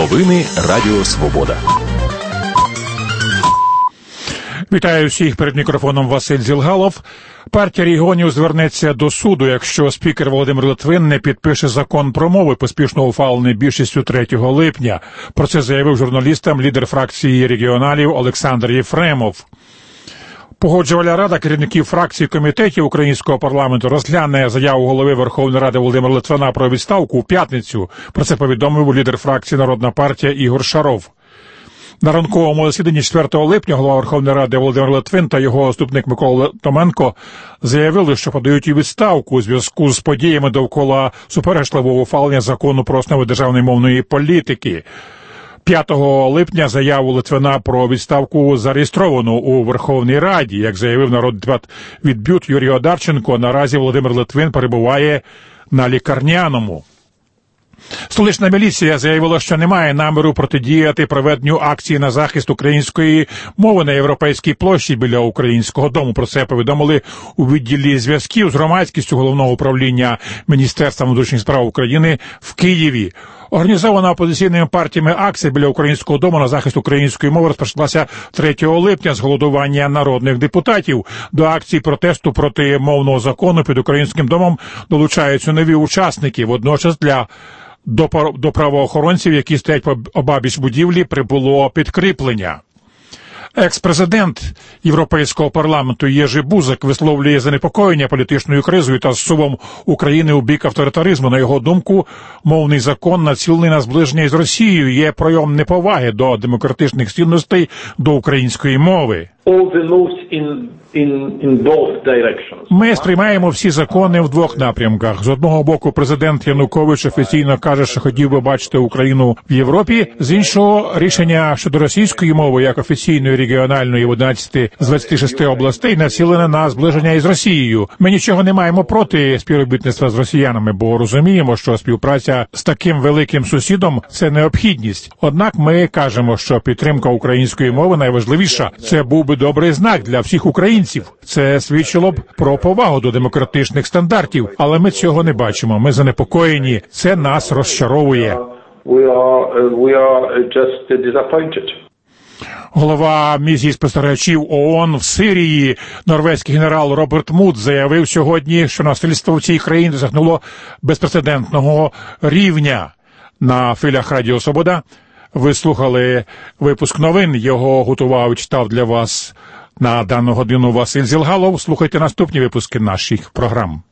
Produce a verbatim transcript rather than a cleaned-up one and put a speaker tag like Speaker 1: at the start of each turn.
Speaker 1: Новини Радіо Свобода.
Speaker 2: Вітаю всіх, перед мікрофоном Василь Зілгалов. Партія регіонів звернеться до суду, якщо спікер Володимир Литвин не підпише закон про мови, поспішно ухвалений більшістю третього липня. Про це заявив журналістам лідер фракції регіоналів Олександр Єфремов. Погоджувальна рада керівників фракцій і комітетів українського парламенту розгляне заяву голови Верховної Ради Володимира Литвина про відставку у п'ятницю. Про це повідомив лідер фракції Народна партія Ігор Шаров. На ранковому засіданні четвертого липня голова Верховної Ради Володимир Литвин та його заступник Микола Томенко заявили, що подають у відставку у зв'язку з подіями довкола суперечливого ухвалення закону про основи державної мовної політики. п'ятого липня заяву Литвина про відставку зареєстровано у Верховній Раді. Як заявив народний депутат від БЮТ Юрій Одарченко, наразі Володимир Литвин перебуває на лікарняному. Столична міліція заявила, що немає наміру протидіяти проведенню акції на захист української мови на Європейській площі біля Українського дому. Про це повідомили у відділі зв'язків з громадськістю Головного управління Міністерства внутрішніх справ України в Києві. Організована опозиційними партіями акція біля Українського дому на захист української мови розпочалася третього липня з голодування народних депутатів. До акції протесту проти мовного закону під Українським домом долучаються нові учасники. Водночас для До, до правоохоронців, які стоять обабіч будівлі, прибуло підкріплення. Екс-президент Європейського парламенту Єжи Бузек висловлює занепокоєння політичною кризою та зсувом України у бік авторитаризму. На його думку, мовний закон, націлений на зближення із Росією, є проявом неповаги до демократичних цінностей, до української мови. Ми сприймаємо всі закони в двох напрямках. З одного боку, президент Янукович офіційно каже, що хотів би бачити Україну в Європі. З іншого, рішення щодо російської мови, як офіційної регіональної в одинадцяти з двадцяти шести областей, націлене на зближення із Росією. Ми нічого не маємо проти співробітництва з росіянами, бо розуміємо, що співпраця з таким великим сусідом – це необхідність. Однак ми кажемо, що підтримка української мови найважливіша. Це був би добрий знак для всіх українців. Це свідчило б про повагу до демократичних стандартів, але ми цього не бачимо. Ми занепокоєні. Це нас розчаровує.
Speaker 3: We are, we are just disappointed.
Speaker 2: Голова місії спостерігачів ООН в Сирії, норвезький генерал Роберт Муд, заявив сьогодні, що насильство в цій країні досягнуло безпрецедентного рівня. На хвилях Радіо Свобода ви слухали випуск новин. Його готував і читав для вас на дану годину Василь Зілгалов. Слухайте наступні випуски наших програм.